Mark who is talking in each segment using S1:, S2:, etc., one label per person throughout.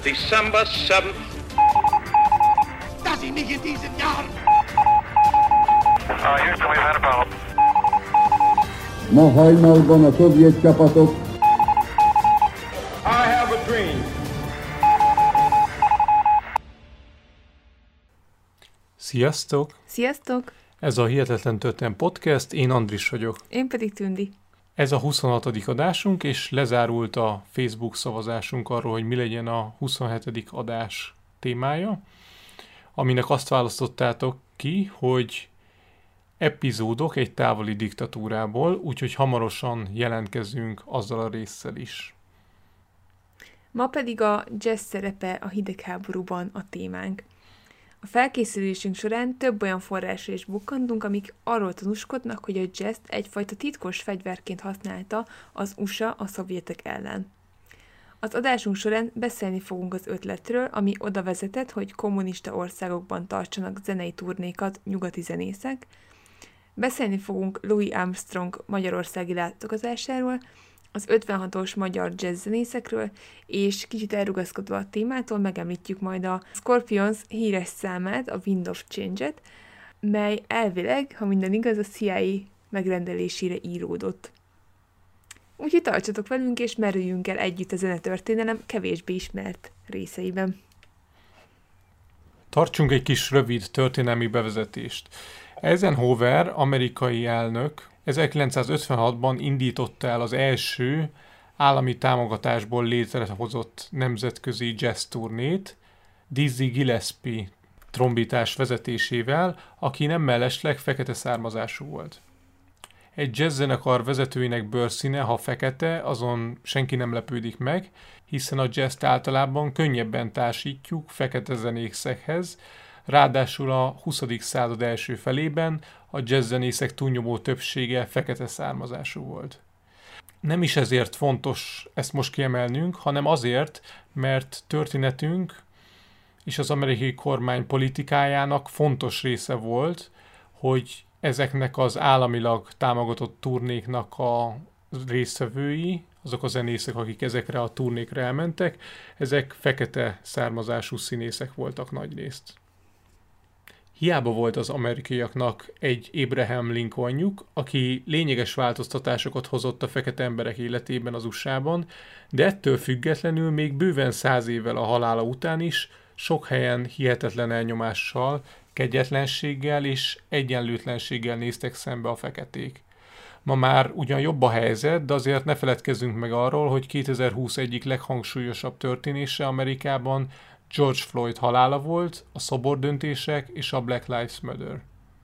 S1: December 7th.
S2: Dass ich mich in diesem Jahr...
S3: Houston, we've had a problem.
S4: Ma hajnalban a szovjet csapatok
S3: I have a dream.
S5: Sziasztok!
S6: Sziasztok!
S5: Ez a Hihetetlen Történet Podcast, én Andris vagyok.
S6: Én pedig Tündi.
S5: Ez a 26. adásunk, és lezárult a Facebook szavazásunk arról, hogy mi legyen a 27. adás témája, aminek azt választottátok ki, hogy epizódok egy távoli diktatúrából, úgyhogy hamarosan jelentkezünk azzal a résszel is.
S6: Ma pedig a jazz szerepe a hidegháborúban a témánk. A felkészülésünk során több olyan forrásra is bukkantunk, amik arról tanúskodnak, hogy a jazzt egyfajta titkos fegyverként használta az USA a szovjetek ellen. Az adásunk során beszélni fogunk az ötletről, ami oda vezetett, hogy kommunista országokban tartsanak zenei turnékat nyugati zenészek. Beszélni fogunk Louis Armstrong magyarországi látogatásáról, az 56-os magyar jazzzenészekről, és kicsit elrugaszkodva a témától megemlítjük majd a Scorpions híres számát, a Wind of Change-et, mely elvileg, ha minden igaz, a CIA megrendelésére íródott. Úgyhogy tartsatok velünk, és merüljünk el együtt a zenetörténelem kevésbé ismert részeiben.
S5: Tartsunk egy kis rövid történelmi bevezetést. Eisenhower, amerikai elnök 1956-ban indította el az első állami támogatásból létrehozott nemzetközi jazz turnét Dizzy Gillespie trombitás vezetésével, aki nem mellesleg fekete származású volt. Egy jazzzenekar vezetőinek bőrszíne, ha fekete, azon senki nem lepődik meg, hiszen a jazzt általában könnyebben társítjuk fekete zenészekhez, ráadásul a 20. század első felében a jazzzenészek túlnyomó többsége fekete származású volt. Nem is ezért fontos ezt most kiemelnünk, hanem azért, mert történetünk és az amerikai kormány politikájának fontos része volt, hogy ezeknek az államilag támogatott turnéknak a résztvevői, azok a zenészek, akik ezekre a turnékra elmentek, ezek fekete származású színészek voltak nagyrészt. Hiába volt az amerikaiaknak egy Abraham Lincolnjuk, aki lényeges változtatásokat hozott a fekete emberek életében az USA-ban, de ettől függetlenül még bőven 100 évvel a halála után is sok helyen hihetetlen elnyomással, kegyetlenséggel és egyenlőtlenséggel néztek szembe a feketék. Ma már ugyan jobb a helyzet, de azért ne feledkezzünk meg arról, hogy 2020 egyik leghangsúlyosabb történése Amerikában George Floyd halála volt, a szobordöntések és a Black Lives Matter.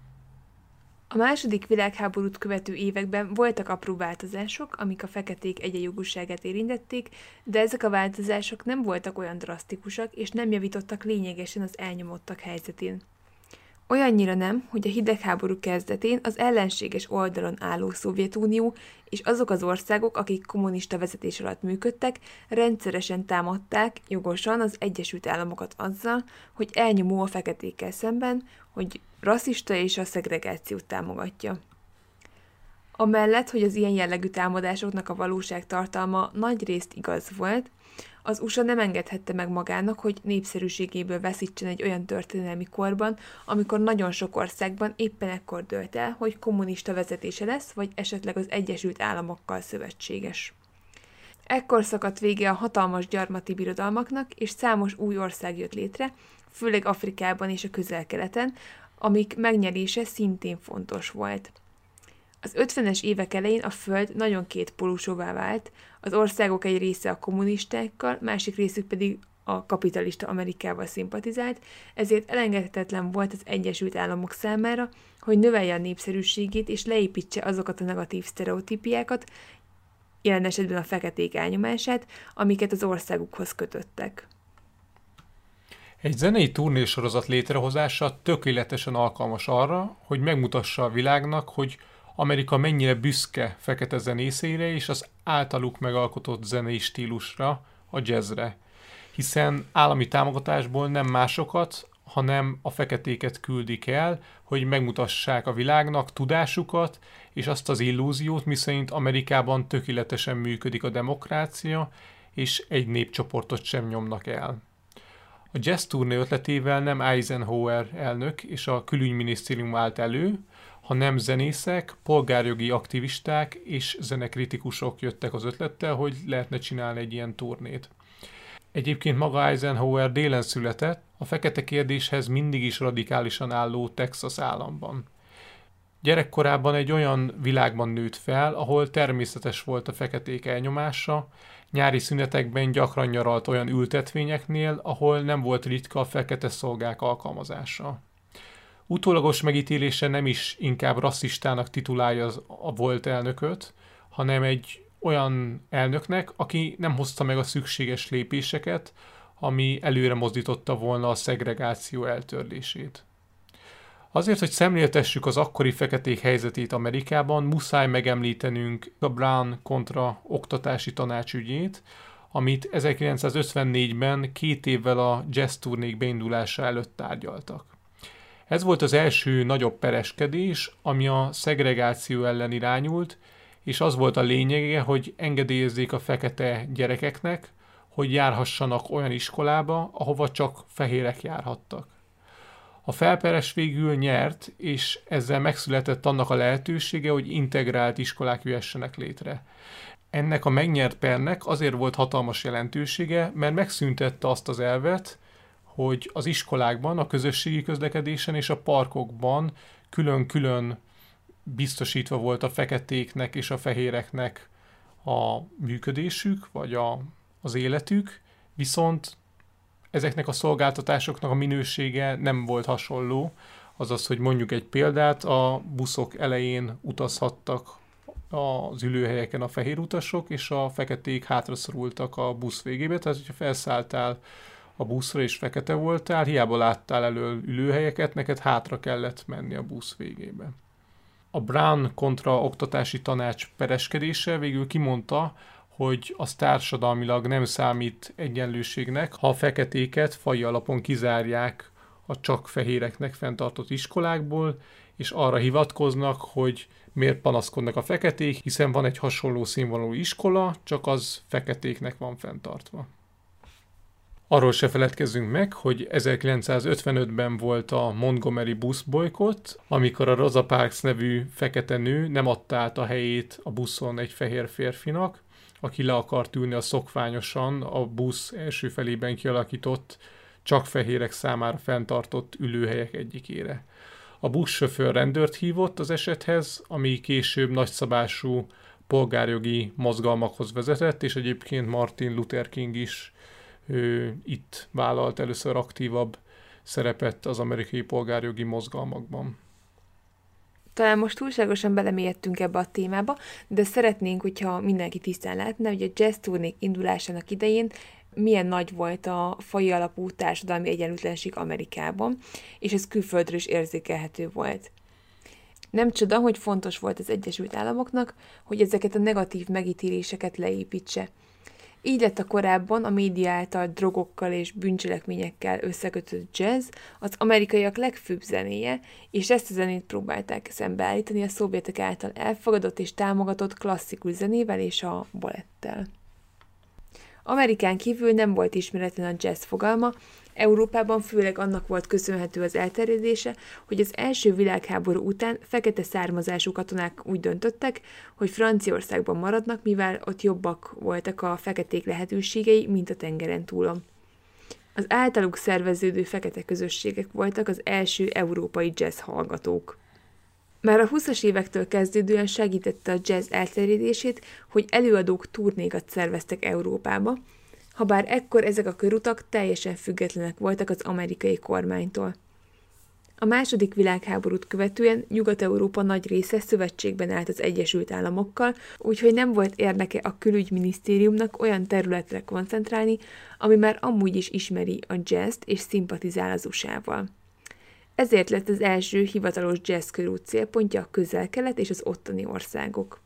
S6: A második világháborút követő években voltak apró változások, amik a feketék egyenjogúságát érintették, de ezek a változások nem voltak olyan drasztikusak, és nem javítottak lényegesen az elnyomottak helyzetén. Olyannyira nem, hogy a hidegháború kezdetén az ellenséges oldalon álló Szovjetunió és azok az országok, akik kommunista vezetés alatt működtek, rendszeresen támadták jogosan az Egyesült Államokat azzal, hogy elnyomó a feketékkel szemben, hogy rasszista és a szegregációt támogatja. Amellett, hogy az ilyen jellegű támadásoknak a valóság tartalma nagyrészt igaz volt, az USA nem engedhette meg magának, hogy népszerűségéből veszítsen egy olyan történelmi korban, amikor nagyon sok országban éppen ekkor dőlt el, hogy kommunista vezetése lesz, vagy esetleg az Egyesült Államokkal szövetséges. Ekkor szakadt vége a hatalmas gyarmati birodalmaknak, és számos új ország jött létre, főleg Afrikában és a Közel-Keleten, amik megnyerése szintén fontos volt. Az 50-es évek elején a föld nagyon kétpólusúvá vált, az országok egy része a kommunistákkal, másik részük pedig a kapitalista Amerikával szimpatizált, ezért elengedhetetlen volt az Egyesült Államok számára, hogy növelje a népszerűségét és leépítse azokat a negatív sztereotípiákat, jelen esetben a feketék elnyomását, amiket az országukhoz kötöttek.
S5: Egy zenei turnésorozat létrehozása tökéletesen alkalmas arra, hogy megmutassa a világnak, hogy Amerika mennyire büszke fekete zenészeire és az általuk megalkotott zenei stílusra, a jazzre. Hiszen állami támogatásból nem másokat, hanem a feketéket küldik el, hogy megmutassák a világnak tudásukat és azt az illúziót, miszerint Amerikában tökéletesen működik a demokrácia, és egy népcsoportot sem nyomnak el. A jazz turné ötletével nem Eisenhower elnök és a külügyminisztérium állt elő, hanem zenészek, polgárjogi aktivisták és zenekritikusok jöttek az ötlettel, hogy lehetne csinálni egy ilyen turnét. Egyébként maga Eisenhower délen született, a fekete kérdéshez mindig is radikálisan álló Texas államban. Gyerekkorában egy olyan világban nőtt fel, ahol természetes volt a feketék elnyomása, nyári szünetekben gyakran nyaralt olyan ültetvényeknél, ahol nem volt ritka a fekete szolgák alkalmazása. Utólagos megítélése nem is inkább rasszistának titulálja a volt elnököt, hanem egy olyan elnöknek, aki nem hozta meg a szükséges lépéseket, ami előre mozdította volna a szegregáció eltörlését. Azért, hogy szemléltessük az akkori feketék helyzetét Amerikában, muszáj megemlítenünk a Brown kontra oktatási tanács ügyét, amit 1954-ben 2 évvel a jazz turnék beindulása előtt tárgyaltak. Ez volt az első nagyobb pereskedés, ami a szegregáció ellen irányult, és az volt a lényege, hogy engedélyezzék a fekete gyerekeknek, hogy járhassanak olyan iskolába, ahova csak fehérek járhattak. A felperes végül nyert, és ezzel megszületett annak a lehetősége, hogy integrált iskolák jöhessenek létre. Ennek a megnyert pernek azért volt hatalmas jelentősége, mert megszüntette azt az elvet, hogy az iskolákban, a közösségi közlekedésen és a parkokban külön-külön biztosítva volt a feketéknek és a fehéreknek a működésük, vagy az életük, viszont ezeknek a szolgáltatásoknak a minősége nem volt hasonló, azaz, hogy mondjuk egy példát, a buszok elején utazhattak az ülőhelyeken a fehér utasok, és a feketék hátraszorultak a busz végébe, tehát hogyha felszálltál a buszra és fekete voltál, hiába láttál elől ülőhelyeket, neked hátra kellett menni a busz végébe. A Brown kontra oktatási tanács pereskedése végül kimondta, hogy az társadalmilag nem számít egyenlőségnek, ha a feketéket faji alapon kizárják a csak fehéreknek fenntartott iskolákból, és arra hivatkoznak, hogy miért panaszkodnak a feketék, hiszen van egy hasonló színvonalú iskola, csak az feketéknek van fenntartva. Arról se feledkezzünk meg, hogy 1955-ben volt a Montgomery buszbolykott, amikor a Rosa Parks nevű fekete nő nem adta át a helyét a buszon egy fehér férfinak, aki le akart ülni a szokványosan a busz első felében kialakított, csak fehérek számára fenntartott ülőhelyek egyikére. A buszsofőr rendőrt hívott az esethez, ami később nagyszabású polgárjogi mozgalmakhoz vezetett, és egyébként Martin Luther King is itt vállalt először aktívabb szerepet az amerikai polgárjogi mozgalmakban.
S6: Talán most túlságosan belemélyedtünk ebbe a témába, de szeretnénk, hogyha mindenki tisztán látna, hogy a jazz turnék indulásának idején milyen nagy volt a faji alapú társadalmi egyenlőtlenség Amerikában, és ez külföldről is érzékelhető volt. Nem csoda, hogy fontos volt az Egyesült Államoknak, hogy ezeket a negatív megítéléseket leépítse. Így lett a korábban a média által drogokkal és bűncselekményekkel összekötött jazz az amerikaiak legfőbb zenéje, és ezt a zenét próbálták szembeállítani a szovjetek által elfogadott és támogatott klasszikus zenével és a balettel. Amerikán kívül nem volt ismeretlen a jazz fogalma, Európában főleg annak volt köszönhető az elterjedése, hogy az első világháború után fekete származású katonák úgy döntöttek, hogy Franciaországban maradnak, mivel ott jobbak voltak a feketék lehetőségei, mint a tengeren túlon. Az általuk szerveződő fekete közösségek voltak az első európai jazz hallgatók. Már a 20-as évektől kezdődően segítette a jazz elterjedését, hogy előadók turnékat szerveztek Európába, habár ekkor ezek a körutak teljesen függetlenek voltak az amerikai kormánytól. A II. Világháborút követően Nyugat-Európa nagy része szövetségben állt az Egyesült Államokkal, úgyhogy nem volt érdeke a külügyminisztériumnak olyan területre koncentrálni, ami már amúgy is ismeri a jazzt és szimpatizál az USA-val. Ezért lett az első hivatalos jazz körút célpontja a Közel-Kelet és az ottani országok.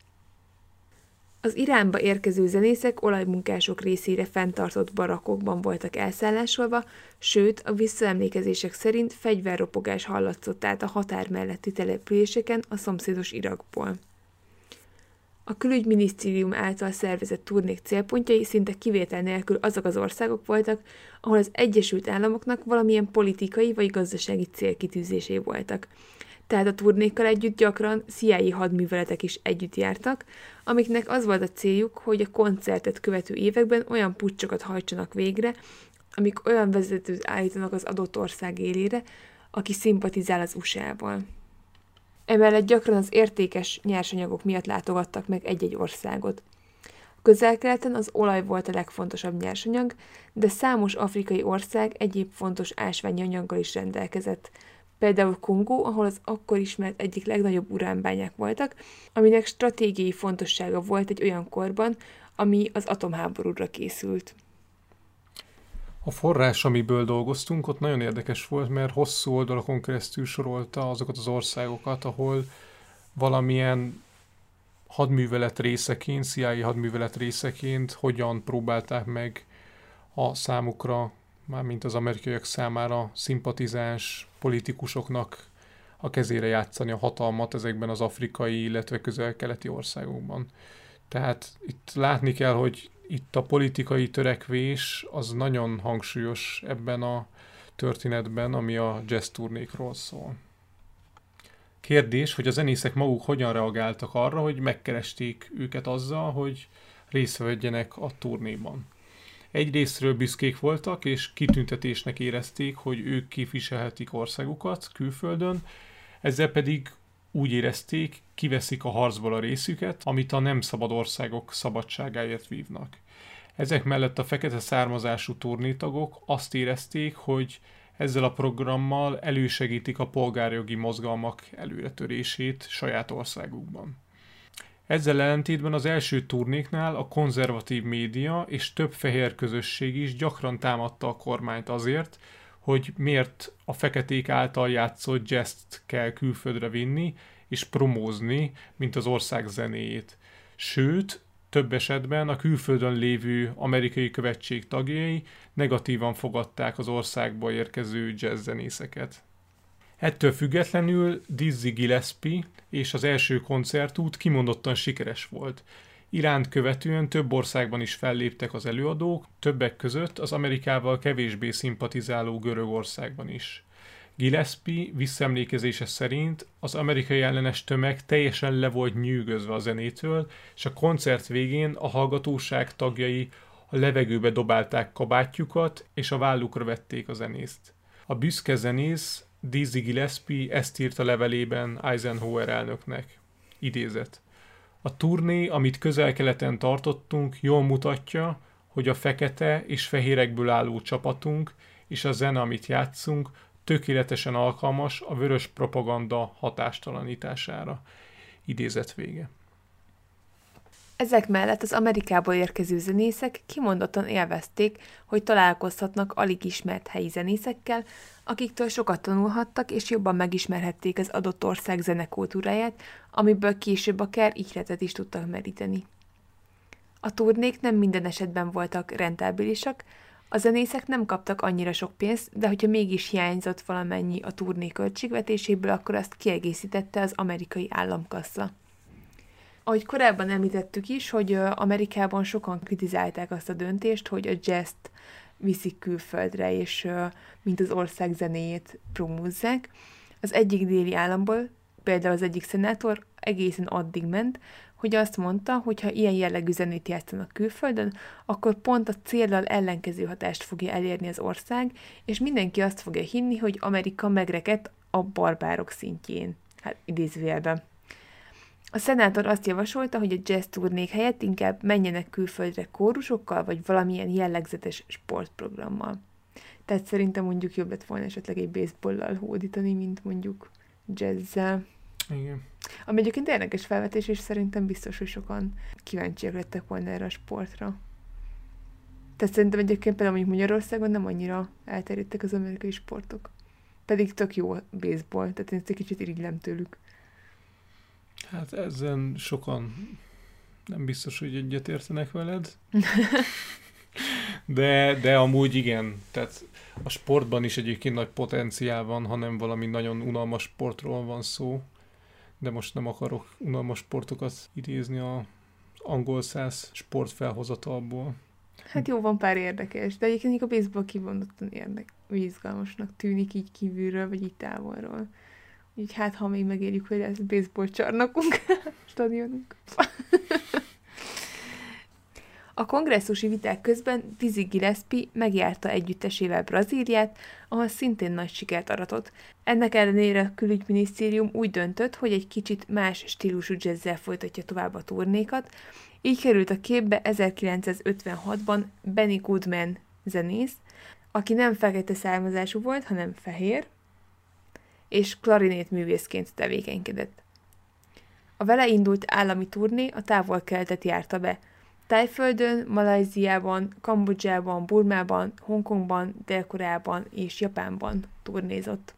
S6: Az Iránba érkező zenészek olajmunkások részére fenntartott barakkokban voltak elszállásolva, sőt, a visszaemlékezések szerint fegyverropogás hallatszott át a határ melletti településeken a szomszédos Irakból. A külügyminisztérium által szervezett turnék célpontjai szinte kivétel nélkül azok az országok voltak, ahol az Egyesült Államoknak valamilyen politikai vagy gazdasági célkitűzései voltak. Tehát a turnékkal együtt gyakran CIA hadműveletek is együtt jártak, amiknek az volt a céljuk, hogy a koncertet követő években olyan puccsokat hajtsanak végre, amik olyan vezetőt állítanak az adott ország élére, aki szimpatizál az USA-val. Emellett gyakran az értékes nyersanyagok miatt látogattak meg egy-egy országot. A Közel-Keleten az olaj volt a legfontosabb nyersanyag, de számos afrikai ország egyéb fontos ásványi anyaggal is rendelkezett. Például Kongó, ahol az akkor ismert egyik legnagyobb uránbányák voltak, aminek stratégiai fontossága volt egy olyan korban, ami az atomháborúra készült.
S5: A forrás, amiből dolgoztunk, ott nagyon érdekes volt, mert hosszú oldalakon keresztül sorolta azokat az országokat, ahol valamilyen hadművelet részeként, CIA hadművelet részeként hogyan próbálták meg a számukra, mármint az amerikaiak számára szimpatizáns politikusoknak a kezére játszani a hatalmat ezekben az afrikai, illetve közel-keleti országokban. Tehát itt látni kell, hogy itt a politikai törekvés az nagyon hangsúlyos ebben a történetben, ami a jazz turnékról szól. Kérdés, hogy a zenészek maguk hogyan reagáltak arra, hogy megkeresték őket azzal, hogy részt vegyenek a turnéban. Egyrésztről büszkék voltak, és kitüntetésnek érezték, hogy ők képviselhetik országukat külföldön, ezzel pedig úgy érezték, kiveszik a harcból a részüket, amit a nem szabad országok szabadságáért vívnak. Ezek mellett a fekete származású turnétagok azt érezték, hogy ezzel a programmal elősegítik a polgárjogi mozgalmak előretörését saját országukban. Ezzel ellentétben az első turnéknál a konzervatív média és több fehér közösség is gyakran támadta a kormányt azért, hogy miért a feketék által játszott jazzt kell külföldre vinni és promózni, mint az ország zenéjét. Sőt, több esetben a külföldön lévő amerikai követség tagjai negatívan fogadták az országba érkező jazzzenészeket. Ettől függetlenül Dizzy Gillespie és az első koncertút kimondottan sikeres volt. Iránt követően több országban is felléptek az előadók, többek között az Amerikával kevésbé szimpatizáló Görögországban is. Gillespie visszaemlékezése szerint az amerikai ellenes tömeg teljesen le volt nyűgözve a zenétől, és a koncert végén a hallgatóság tagjai a levegőbe dobálták kabátjukat, és a vállukra vették a zenészt. A büszke zenész Dizzy Gillespie ezt írta levelében Eisenhower elnöknek. Idézet. A turné, amit Közel-Keleten tartottunk, jól mutatja, hogy a fekete és fehérekből álló csapatunk és a zene, amit játszunk, tökéletesen alkalmas a vörös propaganda hatástalanítására. Idézet vége.
S6: Ezek mellett az Amerikából érkező zenészek kimondottan élvezték, hogy találkozhatnak alig ismert helyi zenészekkel, akiktől sokat tanulhattak és jobban megismerhették az adott ország zenekultúráját, amiből később akár ihletet is tudtak meríteni. A turnék nem minden esetben voltak rentábilisak, a zenészek nem kaptak annyira sok pénzt, de hogyha mégis hiányzott valamennyi a turné költségvetéséből, akkor azt kiegészítette az amerikai államkassa. Ahogy korábban említettük is, hogy Amerikában sokan kritizálták azt a döntést, hogy a jazzt viszik külföldre, és mint az ország zenéjét promózzák. Az egyik déli államból, például az egyik szenátor egészen addig ment, hogy azt mondta, hogy ha ilyen jellegű zenét játszanak külföldön, akkor pont a céllal ellenkező hatást fogja elérni az ország, és mindenki azt fogja hinni, hogy Amerika megrekedt a barbárok szintjén. Hát idézőjelben. A szenátor azt javasolta, hogy a jazz turnék helyett inkább menjenek külföldre kórusokkal, vagy valamilyen jellegzetes sportprogrammal. Tehát szerintem mondjuk jobb lett volna esetleg egy baseballlal hódítani, mint mondjuk jazzzel.
S5: Igen.
S6: Ami egyébként érdekes felvetés, és szerintem biztos, hogy sokan kíváncsiak lettek volna erre a sportra. Tehát szerintem egyébként például mondjuk Magyarországon nem annyira elterjedtek az amerikai sportok. Pedig tök jó a baseball, tehát én ezt egy kicsit irigylem tőlük.
S5: Hát ezen sokan nem biztos, hogy egyetértenek veled. De amúgy igen, tehát a sportban is egyébként nagy potenciál van, ha nem valami nagyon unalmas sportról van szó. de most nem akarok unalmas sportokat idézni az angol száz sportfelhozatalból.
S6: Hát jó, van pár érdekes, de egyébként a baseball kimondottan izgalmasnak tűnik így kívülről, vagy így távolról. Így hát, ha még megérjük, hogy ez baseball csarnokunk, stadionunk. A kongresszusi viták közben Dizzy Gillespie megjárta együttesével Brazíliát, ahol szintén nagy sikert aratott. Ennek ellenére a külügyminisztérium úgy döntött, hogy egy kicsit más stílusú jazzzel folytatja tovább a turnékat. Így került a képbe 1956-ban Benny Goodman zenész, aki nem fekete származású volt, hanem fehér, és klarinét művészként tevékenykedett. A vele indult állami turné a távol-keletet járta be. Tájföldön, Malajziában, Kambodzsában, Burmában, Hongkongban, Dél-Koreában és Japánban turnézott.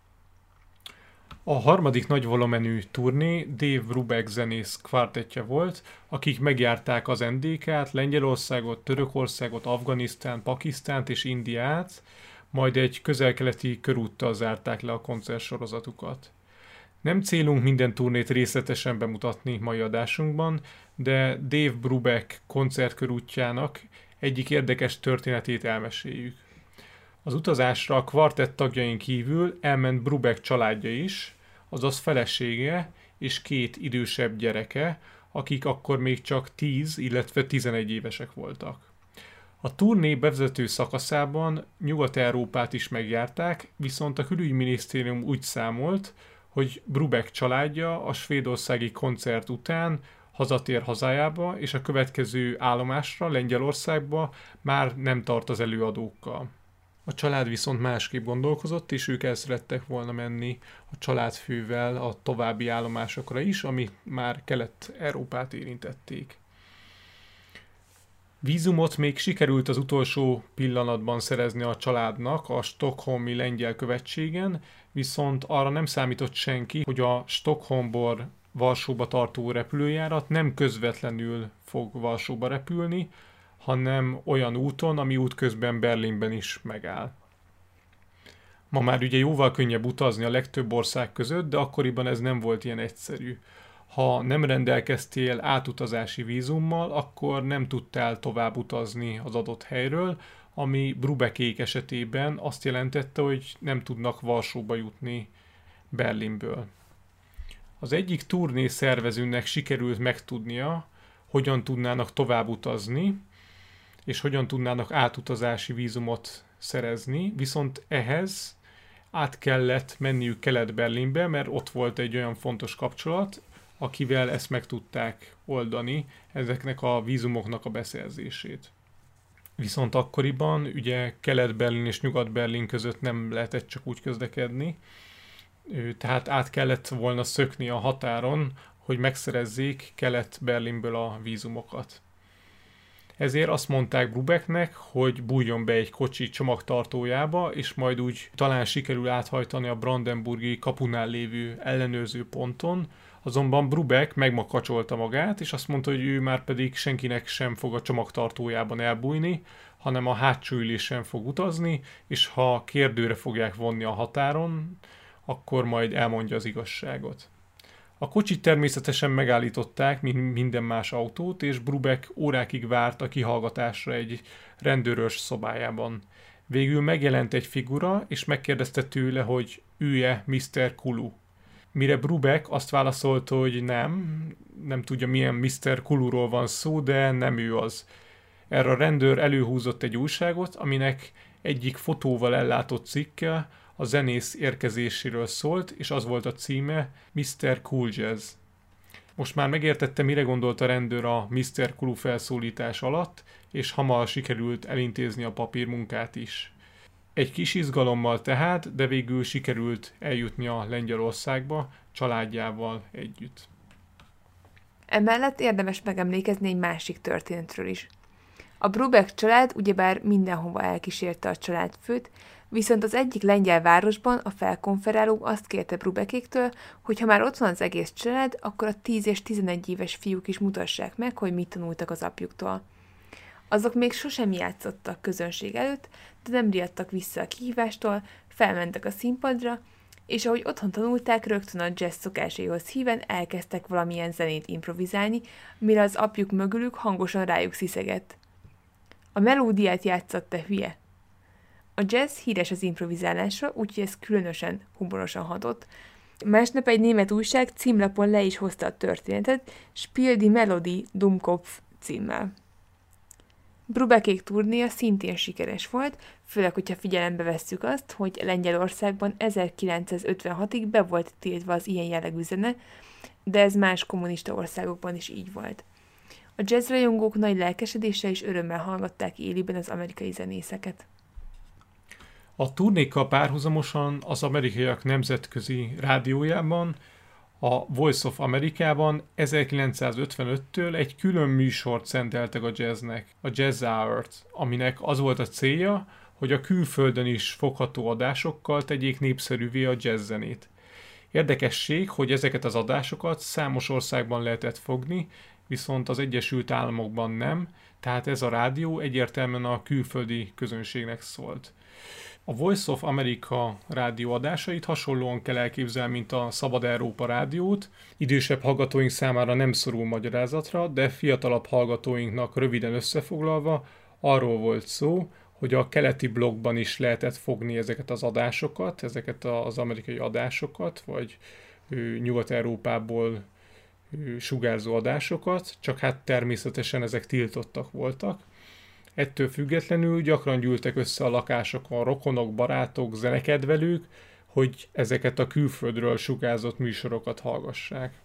S5: A harmadik nagy volumenű turné Dave Brubeck zenész kvártettje volt, akik megjárták az NDK-t, Lengyelországot, Törökországot, Afganisztánt, Pakisztánt és Indiát, majd egy közel-keleti körúttal zárták le a koncertsorozatukat. Nem célunk minden turnét részletesen bemutatni mai adásunkban, de Dave Brubeck koncertkörútjának egyik érdekes történetét elmeséljük. Az utazásra a kvartett tagjain kívül elment Brubeck családja is, azaz felesége és 2 idősebb gyereke, akik akkor még csak 10, illetve 11 évesek voltak. A turné bevezető szakaszában Nyugat-Európát is megjárták, viszont a külügyminisztérium úgy számolt, hogy Brubeck családja a svédországi koncert után hazatér hazájába, és a következő állomásra, Lengyelországba már nem tart az előadókkal. A család viszont másképp gondolkozott, és ők el szerettek volna menni a családfővel a további állomásokra is, ami már Kelet-Európát érintették. Vízumot még sikerült az utolsó pillanatban szerezni a családnak a stockholmi lengyel követségen, viszont arra nem számított senki, hogy a Stockholmból Varsóba tartó repülőjárat nem közvetlenül fog Varsóba repülni, hanem olyan úton, ami útközben Berlinben is megáll. Ma már ugye jóval könnyebb utazni a legtöbb ország között, de akkoriban ez nem volt ilyen egyszerű. Ha nem rendelkeztél átutazási vízummal, akkor nem tudtál tovább utazni az adott helyről, ami Brubeckék esetében azt jelentette, hogy nem tudnak Varsóba jutni Berlinből. Az egyik turné szervezőnek sikerült megtudnia, hogyan tudnának tovább utazni, és hogyan tudnának átutazási vízumot szerezni, viszont ehhez át kellett menniük Kelet-Berlinbe, mert ott volt egy olyan fontos kapcsolat, akivel ezt meg tudták oldani, ezeknek a vízumoknak a beszerzését. Viszont akkoriban ugye Kelet-Berlin és Nyugat-Berlin között nem lehetett csak úgy közlekedni, tehát át kellett volna szökni a határon, hogy megszerezzék Kelet-Berlinből a vízumokat. Ezért azt mondták Brubecknek, hogy bújjon be egy kocsi csomagtartójába, és majd úgy talán sikerül áthajtani a brandenburgi kapunál lévő ellenőrző ponton, azonban Brubeck megmakacsolta magát, és azt mondta, hogy ő már pedig senkinek sem fog a csomagtartójában elbújni, hanem a hátsó ülésen fog utazni, és ha kérdőre fogják vonni a határon, akkor majd elmondja az igazságot. A kocsit természetesen megállították, mint minden más autót, és Brubeck órákig várt a kihallgatásra egy rendőrös szobájában. Végül megjelent egy figura, és megkérdezte tőle, hogy ő-e Mr. Kulu. Mire Brubeck azt válaszolta, hogy nem tudja milyen Mr. Kuluról van szó, de nem ő az. Erre a rendőr előhúzott egy újságot, aminek egyik fotóval ellátott cikke a zenész érkezéséről szólt, és az volt a címe Mr. Cool Jazz. Most már megértette, mire gondolt a rendőr a Mr. Kulu felszólítás alatt, és hamar sikerült elintézni a papírmunkát is. Egy kis izgalommal tehát, de végül sikerült eljutni a Lengyelországba családjával együtt.
S6: Emellett érdemes megemlékezni egy másik történetről is. A Brubeck család ugyebár mindenhova elkísérte a családfőt, viszont az egyik lengyel városban a felkonferáló azt kérte Brubeckéktől, hogy ha már ott van az egész család, akkor a 10 és 11 éves fiúk is mutassák meg, hogy mit tanultak az apjuktól. Azok még sosem játszottak közönség előtt, de nem riadtak vissza a kihívástól, felmentek a színpadra, és ahogy otthon tanulták, rögtön a jazz szokásaihoz híven elkezdtek valamilyen zenét improvizálni, mire az apjuk mögülük hangosan rájuk sziszegett. A melódiát játsszott, te hülye! A jazz híres az improvizálásra, úgyhogy ez különösen humorosan hatott. Másnap egy német újság címlapon le is hozta a történetet, Spiel die Melodie Dummkopf címmel. Brubekék turnéja szintén sikeres volt, főleg, hogyha figyelembe vesszük azt, hogy Lengyelországban 1956-ig be volt tiltva az ilyen jellegű zene, de ez más kommunista országokban is így volt. A jazzrajongók nagy lelkesedéssel és örömmel hallgatták élőben az amerikai zenészeket.
S5: A turnékkal párhuzamosan az amerikaiak nemzetközi rádiójában, a Voice of Amerikában 1955-től egy külön műsort szenteltek a jazznek, a Jazz Hour-t, aminek az volt a célja, hogy a külföldön is fogható adásokkal tegyék népszerűvé a jazzzenét. Érdekesség, hogy ezeket az adásokat számos országban lehetett fogni, viszont az Egyesült Államokban nem, tehát ez a rádió egyértelműen a külföldi közönségnek szólt. A Voice of America rádióadásait hasonlóan kell elképzelni, mint a Szabad Európa rádiót. Idősebb hallgatóink számára nem szorul magyarázatra, de fiatalabb hallgatóinknak röviden összefoglalva arról volt szó, hogy a keleti blokkban is lehetett fogni ezeket az adásokat, ezeket az amerikai adásokat, vagy Nyugat-Európából sugárzó adásokat, csak hát természetesen ezek tiltottak voltak. Ettől függetlenül gyakran gyűltek össze a lakásokon rokonok, barátok, zenekedvelők, hogy ezeket a külföldről sugárzott műsorokat hallgassák.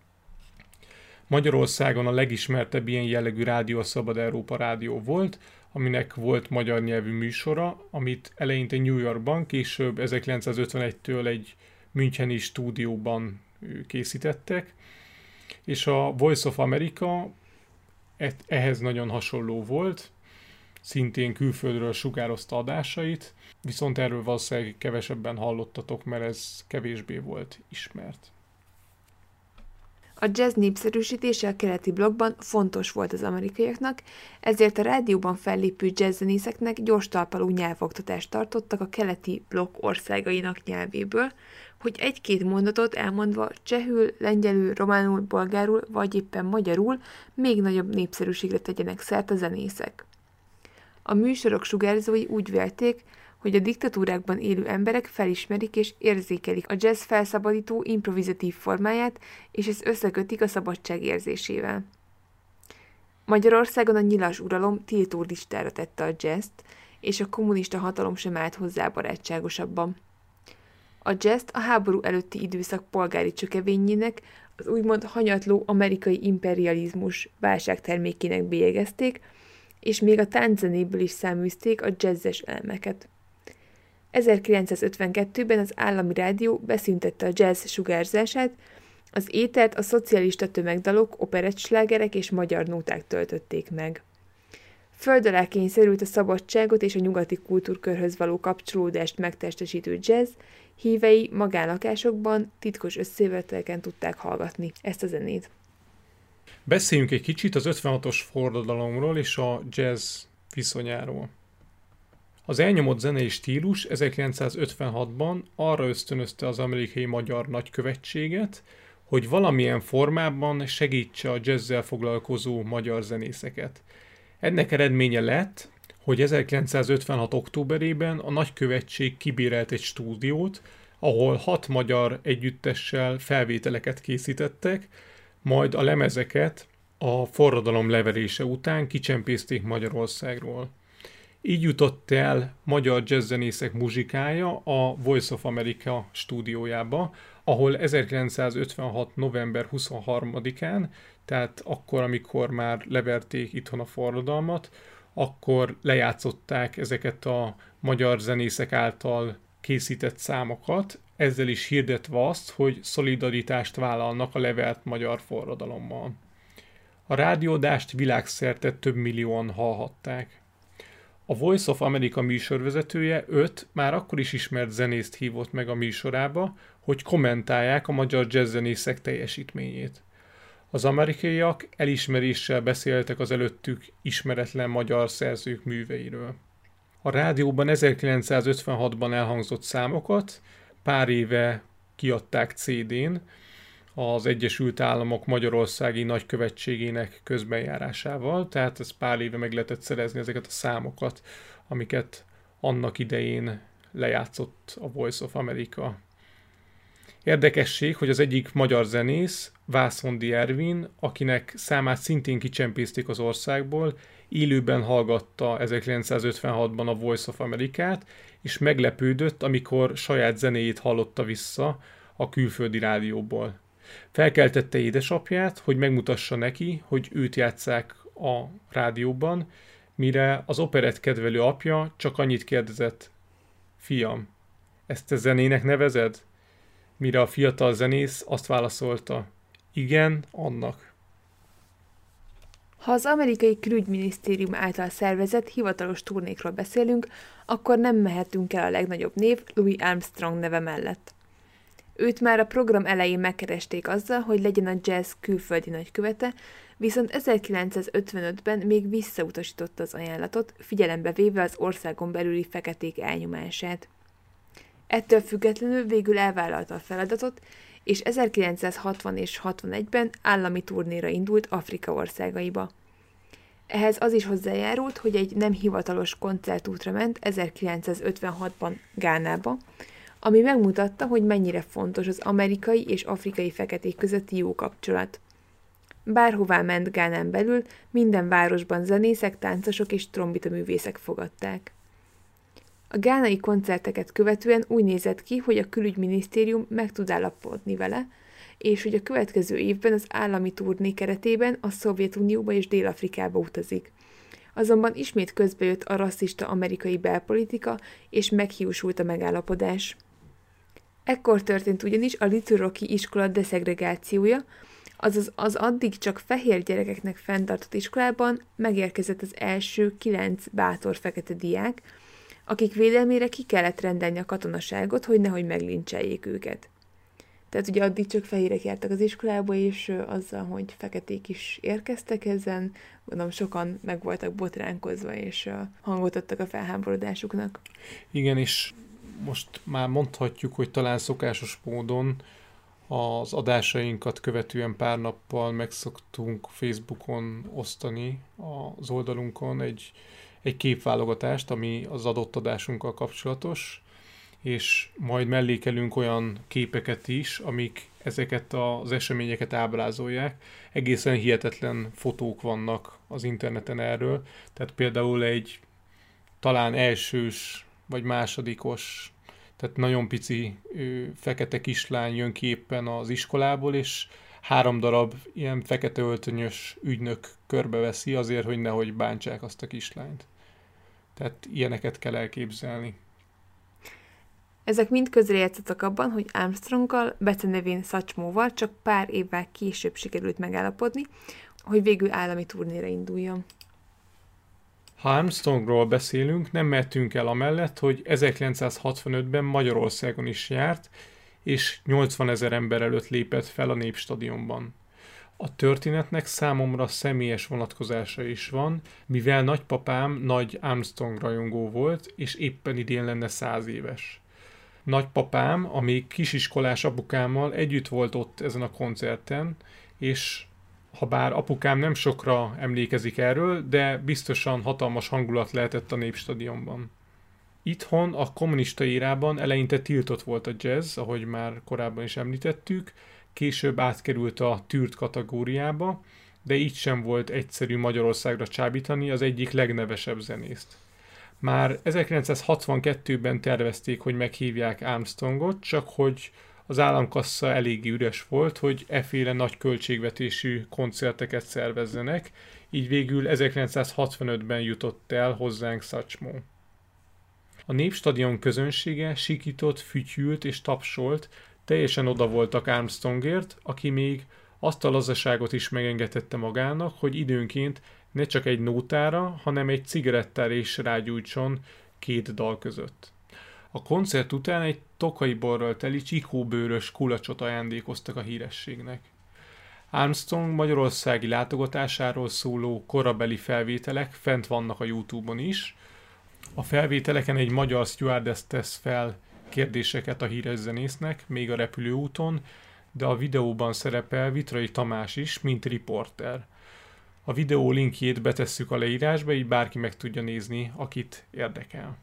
S5: Magyarországon a legismertebb ilyen jellegű rádió a Szabad Európa rádió volt, aminek volt magyar nyelvű műsora, amit eleinte New Yorkban, később 1951-től egy müncheni stúdióban készítettek, és a Voice of America ehhez nagyon hasonló volt, szintén külföldről sugározta adásait, viszont erről valószínűleg kevesebben hallottatok, mert ez kevésbé volt ismert.
S6: A jazz népszerűsítése a keleti blokkban fontos volt az amerikaiaknak, ezért a rádióban fellépő jazzzenészeknek gyors talpaló nyelvoktatást tartottak a keleti blokk országainak nyelvéből, hogy egy-két mondatot elmondva csehül, lengyelül, románul, bolgárul vagy éppen magyarul még nagyobb népszerűségre tegyenek szert a zenészek. A műsorok sugárzói úgy vélték, hogy a diktatúrákban élő emberek felismerik és érzékelik a jazz felszabadító improvizatív formáját, és ezt összekötik a szabadság érzésével. Magyarországon a nyilas uralom tiltó listára tette a jazzt, és a kommunista hatalom sem állt hozzá barátságosabban. A jazzt a háború előtti időszak polgári csökevényének, az úgymond hanyatló amerikai imperializmus válságtermékének bélyegezték, és még a tánczenéből is száműzték a jazzes elemeket. 1952-ben az állami rádió beszüntette a jazz sugárzását, az étert a szocialista tömegdalok, operettslágerek és magyar nóták töltötték meg. Föld alá kényszerült a szabadságot és a nyugati kultúrkörhöz való kapcsolódást megtestesítő jazz, hívei magánlakásokban, titkos összejöveteleken tudták hallgatni ezt a zenét.
S5: Beszéljünk egy kicsit az 56-os forradalomról és a jazz viszonyáról. Az elnyomott zenei stílus 1956-ban arra ösztönözte az amerikai magyar nagykövetséget, hogy valamilyen formában segítse a jazzzel foglalkozó magyar zenészeket. Ennek eredménye lett, hogy 1956. októberében a nagykövetség kibérelt egy stúdiót, ahol 6 magyar együttessel felvételeket készítettek, majd a lemezeket a forradalom leverése után kicsempészték Magyarországról. Így jutott el magyar jazzzenészek muzsikája a Voice of America stúdiójába, ahol 1956. november 23-án, tehát akkor, amikor már leverték itthon a forradalmat, akkor lejátszották ezeket a magyar zenészek által készített számokat, ezzel is hirdetve azt, hogy szolidaritást vállalnak a levert magyar forradalommal. A rádióadást világszerte több millióan hallhatták. A Voice of America műsorvezetője 5 már akkor is ismert zenészt hívott meg a műsorába, hogy kommentálják a magyar jazzzenészek teljesítményét. Az amerikaiak elismeréssel beszéltek az előttük ismeretlen magyar szerzők műveiről. A rádióban 1956-ban elhangzott számokat pár éve kiadták CD-n az Egyesült Államok Magyarországi Nagykövetségének közbenjárásával, tehát ez pár éve meg lehetett szerezni ezeket a számokat, amiket annak idején lejátszott a Voice of America. Érdekesség, hogy az egyik magyar zenész, Vászondi Ervin, akinek számát szintén kicsempészték az országból, élőben hallgatta 1956-ban a Voice of Americát, és meglepődött, amikor saját zenéjét hallotta vissza a külföldi rádióból. Felkeltette édesapját, hogy megmutassa neki, hogy őt játsszák a rádióban, mire az operett kedvelő apja csak annyit kérdezett: fiam, ezt te zenének nevezed? Mire a fiatal zenész azt válaszolta: igen, annak.
S6: Ha az amerikai külügyminisztérium által szervezett hivatalos turnékról beszélünk, akkor nem mehetünk el a legnagyobb név, Louis Armstrong neve mellett. Őt már a program elején megkeresték azzal, hogy legyen a jazz külföldi nagykövete, viszont 1955-ben még visszautasította az ajánlatot, figyelembe véve az országon belüli feketék elnyomását. Ettől függetlenül végül elvállalta a feladatot, és 1960 és 61-ben állami turnéra indult Afrika országaiba. Ehhez az is hozzájárult, hogy egy nem hivatalos koncertútra ment 1956-ban Gánába, ami megmutatta, hogy mennyire fontos az amerikai és afrikai feketék közötti jó kapcsolat. Bárhová ment Gánán belül, minden városban zenészek, táncosok és trombitaművészek fogadták. A gánai koncerteket követően úgy nézett ki, hogy a külügyminisztérium meg tud állapodni vele, és hogy a következő évben az állami turné keretében a Szovjetunióba és Dél-Afrikába utazik. Azonban ismét közbejött a rasszista amerikai belpolitika, és meghiúsult a megállapodás. Ekkor történt ugyanis a Little Rocky iskola deszegregációja, azaz az addig csak fehér gyerekeknek fenntartott iskolában megérkezett az első 9 bátor fekete diák, akik védelmére ki kellett rendelni a katonaságot, hogy nehogy meglincseljék őket. Tehát ugye addig csak fehérek jártak az iskolába, és azzal, hogy feketék is érkeztek ezen, gondolom sokan meg voltak botránkozva, és hangot adtak a felháborodásuknak.
S5: Igen, és most már mondhatjuk, hogy talán szokásos módon az adásainkat követően pár nappal megszoktunk Facebookon osztani az oldalunkon egy képválogatást, ami az adott adásunkkal kapcsolatos, és majd mellékelünk olyan képeket is, amik ezeket az eseményeket ábrázolják. Egészen hihetetlen fotók vannak az interneten erről, tehát például egy talán elsős vagy másodikos, tehát nagyon pici fekete kislány jön ki éppen az iskolából, és 3 darab ilyen fekete öltönyös ügynök körbeveszi azért, hogy nehogy bántsák azt a kislányt. Tehát ilyeneket kell elképzelni.
S6: Ezek mind közrejátszottak abban, hogy Armstronggal, becenevén Satchmóval csak pár évvel később sikerült megállapodni, hogy végül állami turnéra induljon.
S5: Ha Armstrongról beszélünk, nem mehetünk el amellett, hogy 1965-ben Magyarországon is járt, és 80 000 ember előtt lépett fel a Népstadionban. A történetnek számomra személyes vonatkozása is van, mivel nagypapám nagy Armstrong rajongó volt, és éppen idén lenne 100 éves. Nagypapám, a még kisiskolás apukámmal együtt volt ott ezen a koncerten, és ha bár apukám nem sokra emlékezik erről, de biztosan hatalmas hangulat lehetett a Népstadionban. Itthon a kommunista érában eleinte tiltott volt a jazz, ahogy már korábban is említettük, később átkerült a tűrt kategóriába, de így sem volt egyszerű Magyarországra csábítani az egyik legnevesebb zenészt. Már 1962-ben tervezték, hogy meghívják Armstrongot, csak hogy az államkassa eléggé üres volt, hogy efféle nagy költségvetésű koncerteket szervezzenek, így végül 1965-ben jutott el hozzánk Satchmo. A Népstadion közönsége sikított, fütyült és tapsolt, teljesen oda voltak Armstrongért, aki még azt a lazaságot is megengedhette magának, hogy időnként ne csak egy nótára, hanem egy cigarettára is rágyújtson 2 dal között. A koncert után egy tokai borral teli csikóbőrös kulacsot ajándékoztak a hírességnek. Armstrong magyarországi látogatásáról szóló korabeli felvételek fent vannak a YouTube-on is. A felvételeken egy magyar stewardess tesz fel kérdéseket a híres zenésznek, még a repülőúton, de a videóban szerepel Vitrai Tamás is, mint riporter. A videó linkjét betesszük a leírásba, így bárki meg tudja nézni, akit érdekel.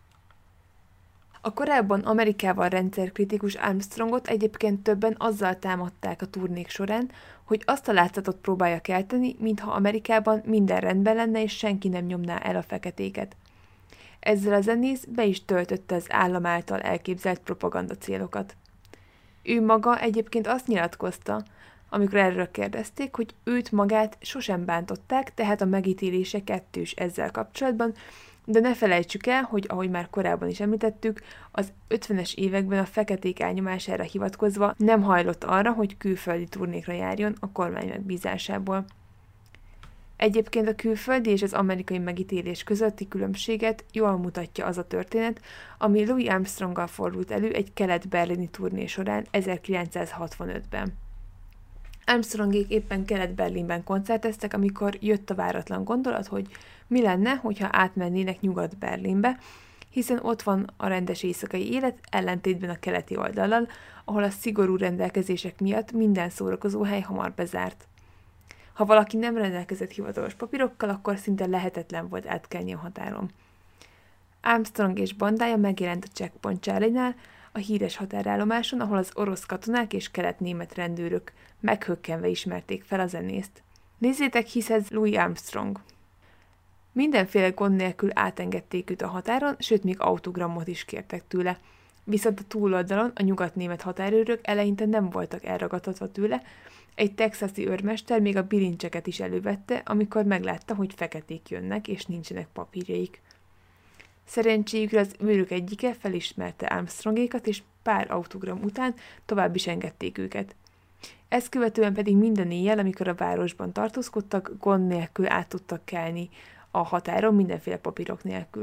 S6: A korábban Amerikával rendszerkritikus Armstrongot egyébként többen azzal támadták a turnék során, hogy azt a látszatot próbálja kelteni, mintha Amerikában minden rendben lenne, és senki nem nyomná el a feketéket. Ezzel a zenész be is töltötte az állam által elképzelt propaganda célokat. Ő maga egyébként azt nyilatkozta, amikor erről kérdezték, hogy őt magát sosem bántották, tehát a megítélése kettős ezzel kapcsolatban, de ne felejtsük el, hogy ahogy már korábban is említettük, az 50-es években a feketék elnyomására hivatkozva nem hajlott arra, hogy külföldi turnékra járjon a kormány megbízásából. Egyébként a külföldi és az amerikai megítélés közötti különbséget jól mutatja az a történet, ami Louis Armstronggal fordult elő egy kelet-berlini turné során 1965-ben. Armstrongék éppen Kelet-Berlinben koncerteztek, amikor jött a váratlan gondolat, hogy mi lenne, hogyha átmennének Nyugat-Berlinbe, hiszen ott van a rendes éjszakai élet, ellentétben a keleti oldallal, ahol a szigorú rendelkezések miatt minden szórakozóhely hamar bezárt. Ha valaki nem rendelkezett hivatalos papírokkal, akkor szinte lehetetlen volt átkelni a határon. Armstrong és bandája megjelent a Checkpoint Charlie-nál, a híres határállomáson, ahol az orosz katonák és kelet-német rendőrök meghökkenve ismerték fel a zenészt. Nézzétek, hisz ez Louis Armstrong. Mindenféle gond nélkül átengedték őt a határon, sőt még autogramot is kértek tőle. Viszont a túloldalon a nyugat-német határőrök eleinte nem voltak elragadtatva tőle, egy texasi őrmester még a bilincseket is elővette, amikor meglátta, hogy feketék jönnek és nincsenek papírjaik. Szerencséjükre az őrök egyike felismerte Armstrongékat, és pár autogram után tovább is engedték őket. Ezt követően pedig minden éjjel, amikor a városban tartózkodtak, gond nélkül át tudtak kelni a határon mindenféle papírok nélkül.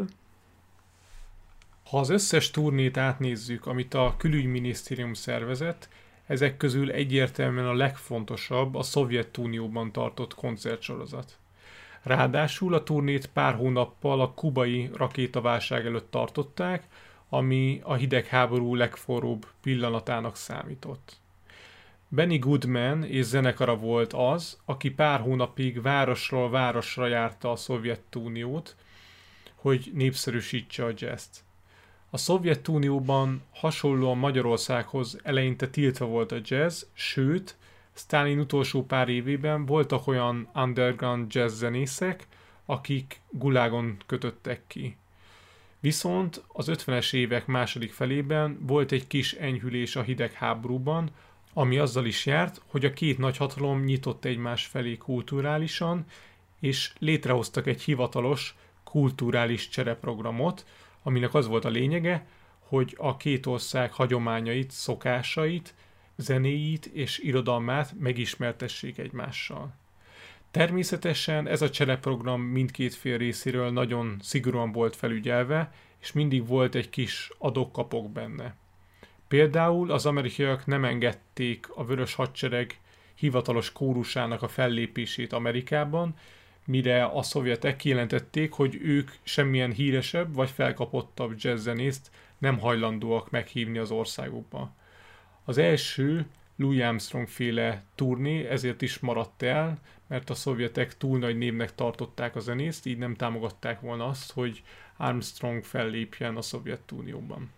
S5: Ha az összes turnét átnézzük, amit a külügyminisztérium szervezett, ezek közül egyértelműen a legfontosabb a Szovjetunióban tartott koncertsorozat. Ráadásul a turnét pár hónappal a kubai rakétaválság előtt tartották, ami a hidegháború legforróbb pillanatának számított. Benny Goodman és zenekara volt az, aki pár hónapig városról városra járta a Szovjetuniót, hogy népszerűsítse a jazzt. A Szovjetunióban hasonlóan Magyarországhoz eleinte tiltva volt a jazz, sőt, Sztálin utolsó pár évében voltak olyan underground jazz zenészek, akik gulágon kötöttek ki. Viszont az 50-es évek második felében volt egy kis enyhülés a hidegháborúban, ami azzal is járt, hogy a két nagyhatalom nyitott egymás felé kulturálisan, és létrehoztak egy hivatalos kulturális csereprogramot, aminek az volt a lényege, hogy a két ország hagyományait, szokásait, zenéit és irodalmát megismertessék egymással. Természetesen ez a csereprogram mindkét fél részéről nagyon szigorúan volt felügyelve, és mindig volt egy kis adok-kapok benne. Például az amerikaiak nem engedték a Vörös Hadsereg hivatalos kórusának a fellépését Amerikában, mire a szovjetek kijelentették, hogy ők semmilyen híresebb vagy felkapottabb jazzzenészt nem hajlandóak meghívni az országukba. Az első Louis Armstrong féle turné ezért is maradt el, mert a szovjetek túl nagy névnek tartották a zenészt, így nem támogatták volna azt, hogy Armstrong fellépjen a Szovjetunióban.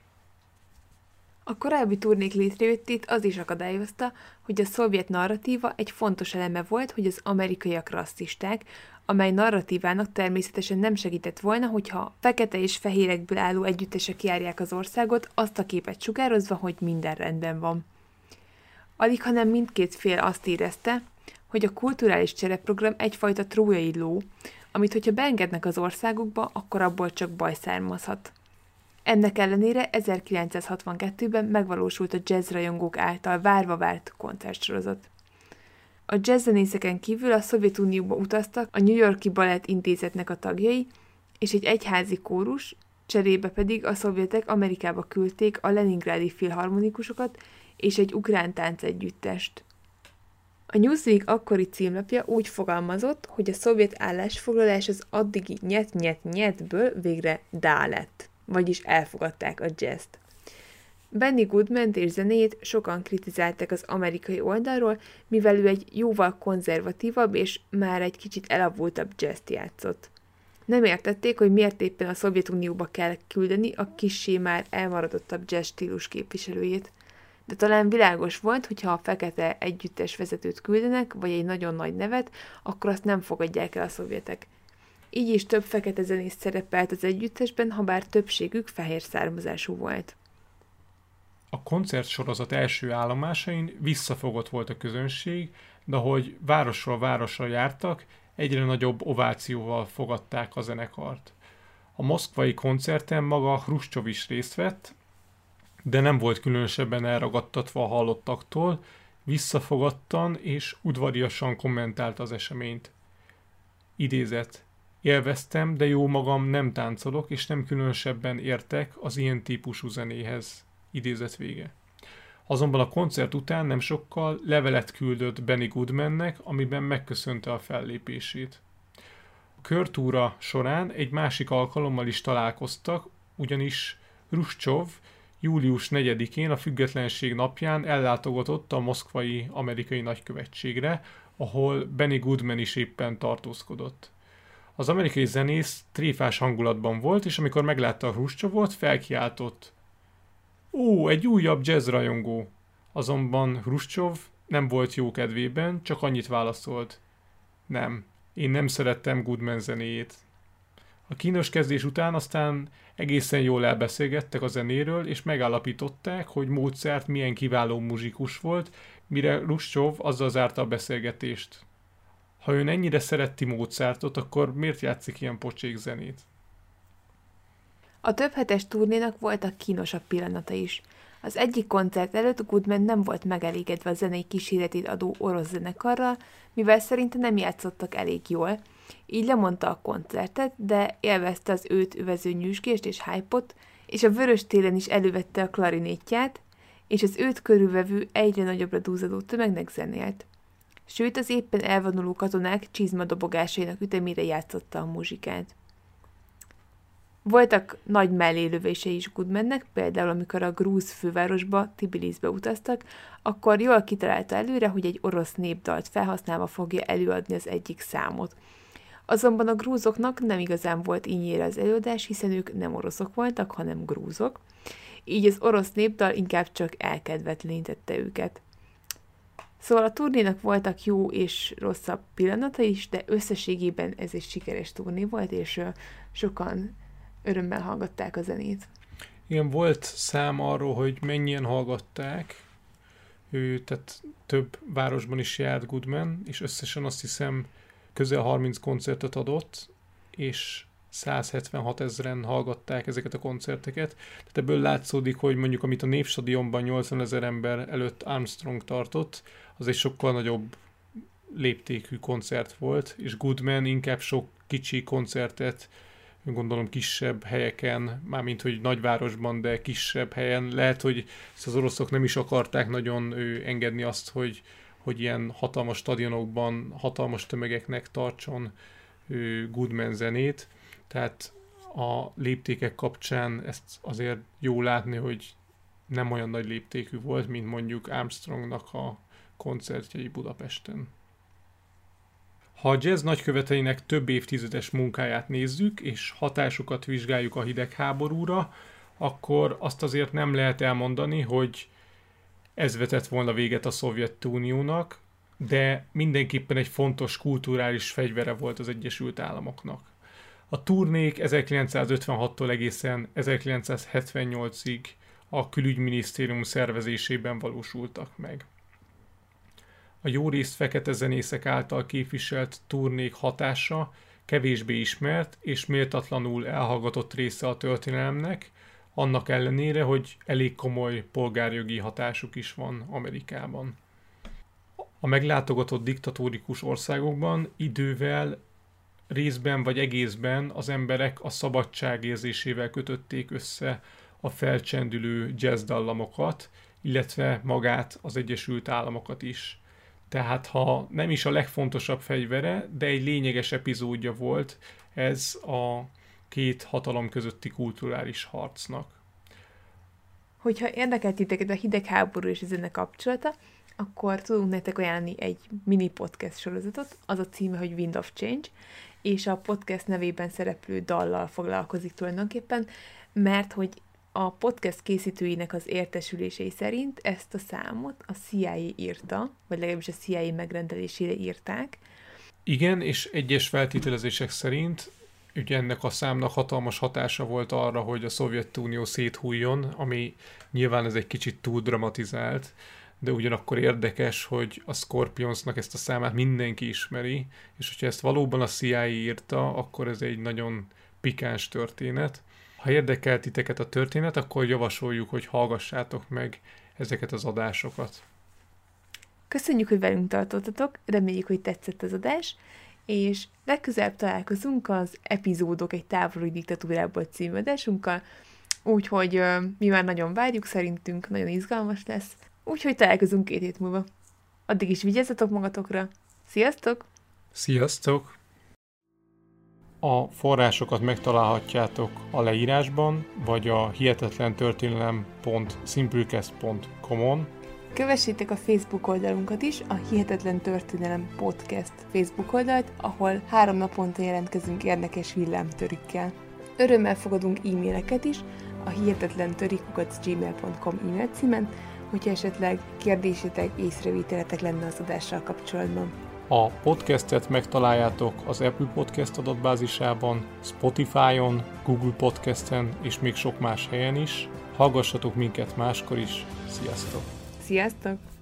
S6: A korábbi turnék létrejöttét az is akadályozta, hogy a szovjet narratíva egy fontos eleme volt, hogy az amerikaiak rasszisták, amely narratívának természetesen nem segített volna, hogyha fekete és fehérekből álló együttesek járják az országot, azt a képet sugározva, hogy minden rendben van. Alig, hanem mindkét fél azt érezte, hogy a kulturális csereprogram egyfajta trójai ló, amit hogyha beengednek az országukba, akkor abból csak baj származhat. Ennek ellenére 1962-ben megvalósult a jazzrajongók által várva várt koncertsorozat. A jazzzenészeken kívül a Szovjetunióba utaztak a New York-i Balett Intézetnek a tagjai, és egy egyházi kórus, cserébe pedig a szovjetek Amerikába küldték a leningrádi filharmonikusokat és egy ukrán táncegyüttest. A Newsweek akkori címlapja úgy fogalmazott, hogy a szovjet állásfoglalás az addigi nyet-nyet-nyetből végre dá lett, vagyis elfogadták a jazzt. Benny Goodmant és zenét sokan kritizálták az amerikai oldalról, mivel ő egy jóval konzervatívabb és már egy kicsit elavultabb jazzt játszott. Nem értették, hogy miért éppen a Szovjetunióba kell küldeni a kissé már elmaradottabb jazz stílus képviselőjét. De talán világos volt, hogy ha a fekete együttes vezetőt küldenek, vagy egy nagyon nagy nevet, akkor azt nem fogadják el a szovjetek. Így is több fekete zenész szerepelt az együttesben, habár többségük fehér származású volt.
S5: A koncertsorozat első állomásain visszafogott volt a közönség, de ahogy városról városra jártak, egyre nagyobb ovációval fogadták a zenekart. A moszkvai koncerten maga Hruscsov is részt vett, de nem volt különösebben elragadtatva a hallottaktól, visszafogadtan és udvariasan kommentálta az eseményt. Idézet: élveztem, de jó magam nem táncolok, és nem különösebben értek az ilyen típusú zenéhez. Idézet vége. Azonban a koncert után nem sokkal levelet küldött Benny Goodmannek, amiben megköszönte a fellépését. A körtúra során egy másik alkalommal is találkoztak, ugyanis Hruscsov július 4-én a Függetlenség napján ellátogatott a moszkvai amerikai nagykövetségre, ahol Benny Goodman is éppen tartózkodott. Az amerikai zenész tréfás hangulatban volt, és amikor meglátta a Hruscsovot, felkiáltott: ó, egy újabb jazzrajongó! Azonban Hruscsov nem volt jó kedvében, csak annyit válaszolt: nem, én nem szerettem Goodman zenéjét. A kínos kezdés után aztán egészen jól elbeszélgettek a zenéről, és megállapították, hogy Mozart milyen kiváló muzsikus volt, mire Hruscsov azzal zárta a beszélgetést: ha ön ennyire szereti Mozartot, akkor miért játszik ilyen pocsék zenét?
S6: A többhetes turnénak voltak kínosabb pillanata is. Az egyik koncert előtt Goodman nem volt megelégedve a zenei kíséretét adó orosz zenekarral, mivel szerinte nem játszottak elég jól, így lemondta a koncertet, de élvezte az őt övező nyüzsgést és hype-ot, és a Vörös téren is elővette a klarinétját, és az őt körülvevő egyre nagyobbra dúzadó tömegnek zenélt. Sőt, az éppen elvonuló katonák csizmadobogásainak ütemére játszotta a muzsikát. Voltak nagy mellélövései is Goodmannek, például amikor a grúz fővárosba, Tbilisbe utaztak, akkor jól kitalálta előre, hogy egy orosz népdalt felhasználva fogja előadni az egyik számot. Azonban a grúzoknak nem igazán volt ínyére az előadás, hiszen ők nem oroszok voltak, hanem grúzok, így az orosz népdal inkább csak elkedvetlenítette őket. Szóval a turnénak voltak jó és rosszabb pillanata is, de összességében ez egy sikeres turné volt, és sokan örömmel hallgatták a zenét.
S5: Igen, volt szám arról, hogy mennyien hallgatták, tehát több városban is járt Goodman, és összesen azt hiszem közel 30 koncertet adott, és 176 000 hallgatták ezeket a koncerteket. Tehát ebből látszódik, hogy mondjuk amit a Népstadionban 80 000 ember előtt Armstrong tartott, az egy sokkal nagyobb léptékű koncert volt, és Goodman inkább sok kicsi koncertet, gondolom kisebb helyeken, mármint hogy nagyvárosban, de kisebb helyen. Lehet, hogy az oroszok nem is akarták nagyon engedni azt, hogy ilyen hatalmas stadionokban hatalmas tömegeknek tartson Goodman zenét. Tehát a léptékek kapcsán ezt azért jó látni, hogy nem olyan nagy léptékű volt, mint mondjuk Armstrongnak a koncertjei Budapesten. Ha a jazz nagyköveteinek több évtizedes munkáját nézzük, és hatásukat vizsgáljuk a hidegháborúra, akkor azt azért nem lehet elmondani, hogy ez vetett volna véget a Szovjetuniónak, de mindenképpen egy fontos kulturális fegyvere volt az Egyesült Államoknak. A turnék 1956-tól egészen 1978-ig a külügyminisztérium szervezésében valósultak meg. A jó részt fekete zenészek által képviselt turnék hatása kevésbé ismert és méltatlanul elhallgatott része a történelemnek, annak ellenére, hogy elég komoly polgárjogi hatásuk is van Amerikában. A meglátogatott diktatórikus országokban idővel részben vagy egészben az emberek a szabadság érzésével kötötték össze a felcsendülő jazz-dallamokat, illetve magát az Egyesült Államokat is. Tehát ha nem is a legfontosabb fegyvere, de egy lényeges epizódja volt ez a két hatalom közötti kulturális harcnak.
S6: Hogyha érdekel titeket a hidegháború és ezen kapcsolata, akkor tudunk nektek ajánlani egy mini podcast sorozatot, az a címe, hogy Wind of Change, és a podcast nevében szereplő dallal foglalkozik tulajdonképpen, mert hogy a podcast készítőinek az értesülései szerint ezt a számot a CIA írta, vagy legalábbis a CIA megrendelésére írták.
S5: Igen, és egyes feltételezések szerint ugye ennek a számnak hatalmas hatása volt arra, hogy a Szovjetunió széthújjon, ami nyilván ez egy kicsit túl dramatizált, de ugyanakkor érdekes, hogy a Scorpionsnak ezt a számát mindenki ismeri, és hogyha ezt valóban a CIA írta, akkor ez egy nagyon pikáns történet. Ha érdekel titeket a történet, akkor javasoljuk, hogy hallgassátok meg ezeket az adásokat.
S6: Köszönjük, hogy velünk tartottatok, reméljük, hogy tetszett az adás, és legközelebb találkozunk az Epizódok egy távoli diktatúrából című adásunkkal, úgyhogy mi már nagyon várjuk, szerintünk nagyon izgalmas lesz, úgyhogy találkozunk 2 hét múlva. Addig is vigyázzatok magatokra. Sziasztok!
S5: Sziasztok! A forrásokat megtalálhatjátok a leírásban, vagy a hihetetlentörténelem.simplecast.com-on.
S6: Kövessétek a Facebook oldalunkat is, a Hihetetlen Történelem Podcast Facebook oldalt, ahol 3 naponta jelentkezünk érdekes villámtörükkel. Örömmel fogadunk e-maileket is a hihetetlentörik@gmail.com e-mail címen, hogyha esetleg kérdésetek, észrevételetek lenne az adással kapcsolatban.
S5: A podcastet megtaláljátok az Apple Podcast adatbázisában, Spotify-on, Google Podcasten és még sok más helyen is. Hallgassatok minket máskor is. Sziasztok!
S6: Sziasztok!